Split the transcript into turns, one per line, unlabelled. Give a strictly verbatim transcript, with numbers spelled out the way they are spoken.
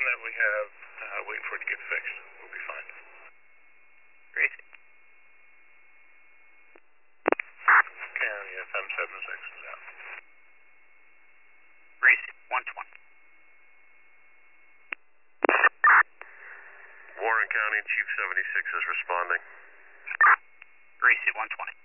that we have, uh, waiting for it to get fixed. We'll be fine.
Great.
County F M seventy-six is out.
Greasy, one twenty.
Warren County, Chief seventy-six is responding.
Greasy, one twenty.